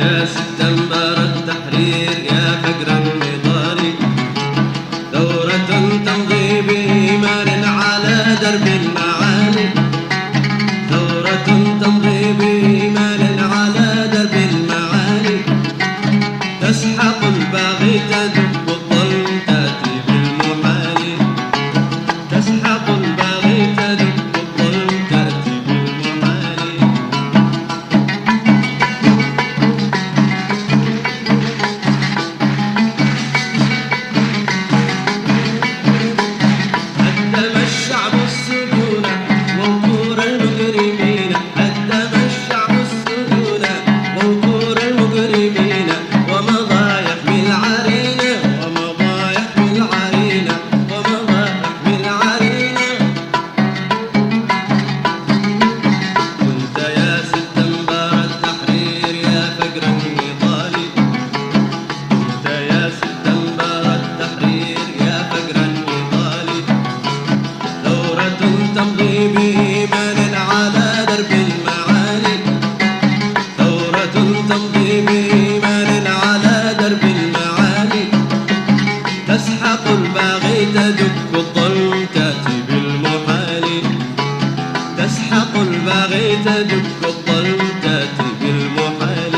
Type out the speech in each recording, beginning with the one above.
يا سبتمبر التحرير يا فجر النضال، ثورة تمضي بإيمان على درب المعالي، ثورة تمضي بإيمان على درب المعالي، تسحق الباغي تدب الظلم تأتي بالمحال، تسحق الباغي تدب الظلم تأتي بالمحال. هدم الشعب السجون ووقور المجرمين، هدم الشعب السجون ووقور المجرمين، ومضى يحمي العرينة، ومضى يحمي العرينة، ومضى يحمي العرينة. كنت يا سبتمبر التحرير يا فجر النضال، كنت يا سبتمبر التحرير يا فجر النضال، ثورة تمضي بإيمان على درب المعالي، ثورة تمضي بإيمان على درب المعالي، تسحق الباغي تدك الظلم تأتي بالمحال، تسحق الباغي تدك الظلم تأتي بالمحال.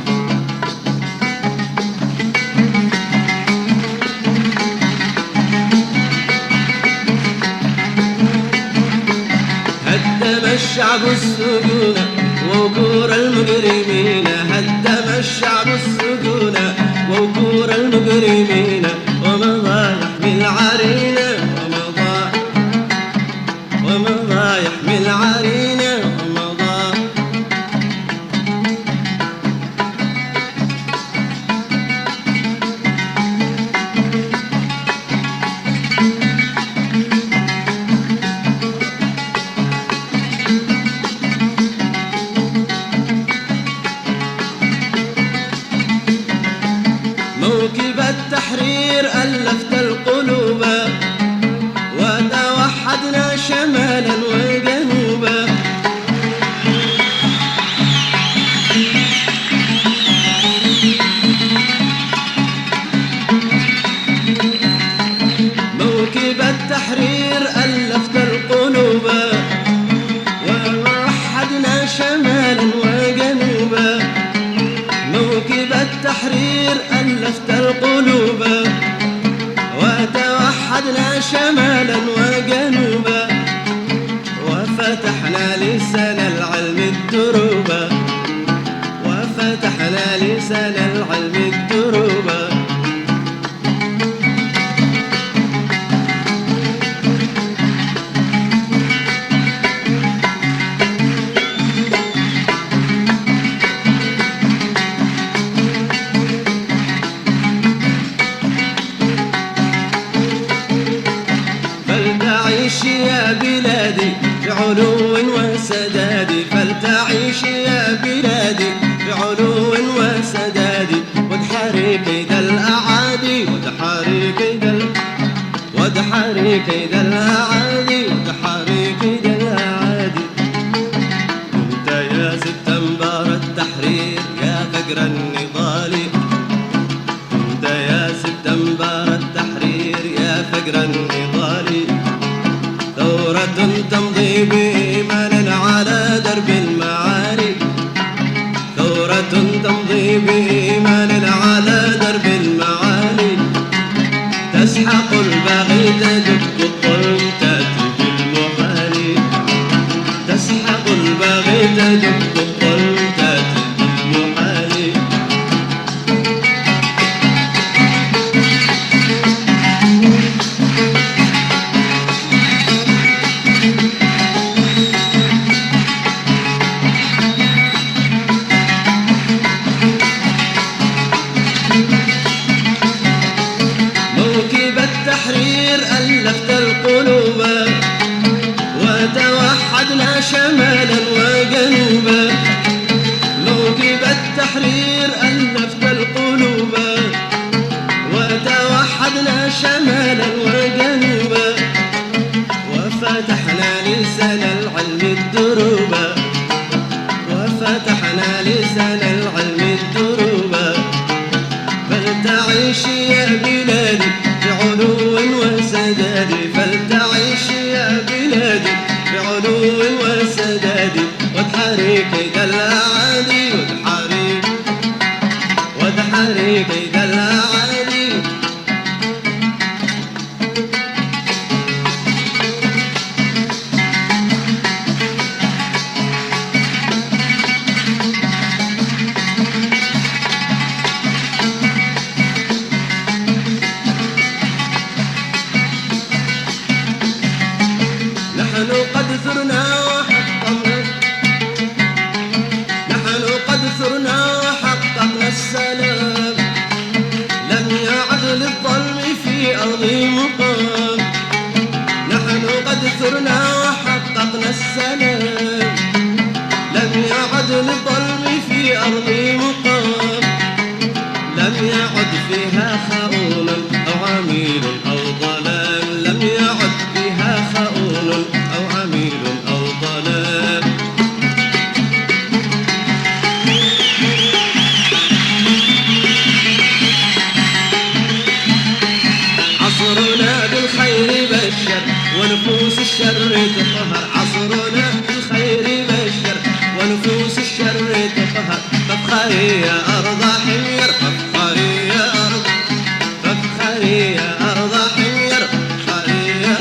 هدم الشعب السجون ووقور المجرمين، هدم الشعب السجون ووقور المجرمين، ومضى يحمي العرينة، ومضى يحمي العرينة، ومضى. موكب التحرير ألفت القلوب، وتوحدنا شمالا وجنوبا، موكب التحرير ألفت القلوب، ووحدنا شمالا وجنوبا، موكب التحرير ألفت القلوب، وتوحدنا شمالا وجنوبا، وفتحنا لسان العلم الدروبا، وفتحنا لسان العلم الدروبا. فلتعيش يا بلادي بعلو وسداد، فلتعيش يا بلادي بعلو وسداد، وادحري كيد الأعادي، وادحري كيد الأعادي، وادحري كيد الأعادي. كنت يا سبتمبر التحرير يا فجر النضال، كنت يا سبتمبر التحرير يا فجر النضال، ثورة تمضي بإيمان على درب المعالي، ثورة تمضي بإيمان على درب المعالي، تسحق الباغي تدك الظلم تأتي بالمحال، تسحق الباغي تدك الظلم تأتي بالمحال. موكب التحرير ألفت القلوب، وتوحدنا شمالا وجنوبا، موكب التحرير ألفت القلوب، وتوحدنا شمالا وجنوبا، وفتحنا لسان العلم الدروبا، وفتحنا لسان العلم الدروبا. السلام. لم يعد للظلم في أرضي مقام، لم يعد فيها خؤون أو عميل أو ظلام، لم يعد فيها خؤون أو عميل أو ظلام. عصرنا بالخير بشر ونفوس الشر تقهر، عصرنا بالخير بشر ونفوس الشر تقهر. فافخري يا أرض حمير، فافخري يا أرض، فافخري يا أرض حمير، فافخري يا.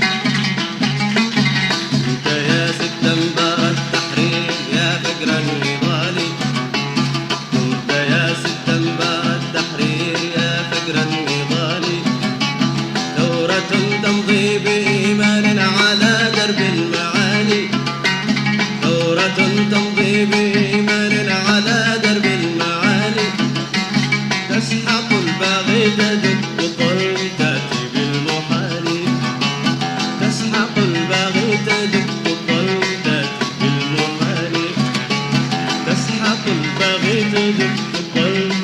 انت يا ست انبار التحرير يا فجر النضال، انت يا ست انبار التحرير يا فجر النضال. ثورة تمضي بإيمان على درب المعالي، ثورة تمضي بإيمان على درب المعالي. تسحق الباغي تدق قلب تأتي بالمحال، تسحق الباغي تدق قلب تأتي بالمحال، تسحق الباغي تدق قلب